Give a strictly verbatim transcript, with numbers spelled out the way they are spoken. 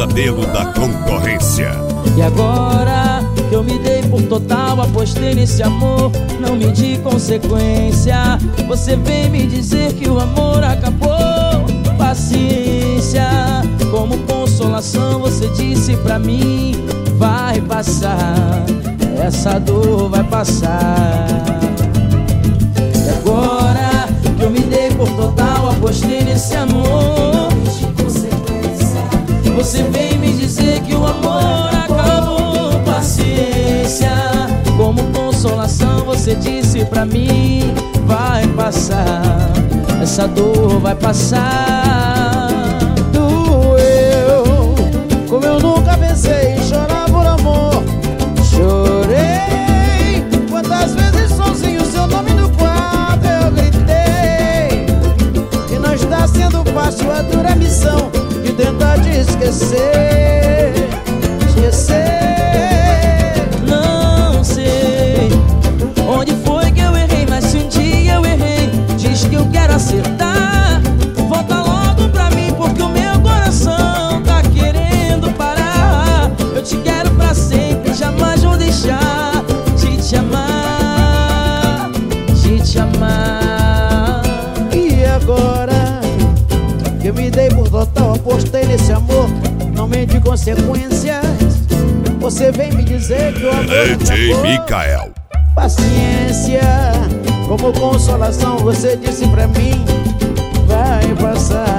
pesadelo da concorrência. E agora que eu me dei por total, apostei nesse amor, não medi consequência. Você vem me dizer que o amor acabou. Paciência, como consolação você disse pra mim: vai passar, essa dor vai passar. E agora que eu me dei por total, apostei nesse amor, você vem me dizer que o amor acabou. Paciência, como consolação você disse pra mim: vai passar, essa dor vai passar. Doeu, como eu nunca pensei em chorar por amor. Chorei, quantas vezes sozinho seu nome no quadro eu gritei. E não está sendo fácil a dura missão de tentar te esquecer. Esquecer. Não sei onde foi que eu errei, mas se um dia eu errei, diz que eu quero acertar. Volta logo pra mim, porque o meu coração tá querendo parar. Eu te quero pra sempre, jamais vou deixar de te amar, de te amar. E agora que eu me dei por total, apostei nesse amor, não medi consequências. Você vem me dizer que o amor D J acabou. Mikael. Paciência, como consolação você disse pra mim: vai passar,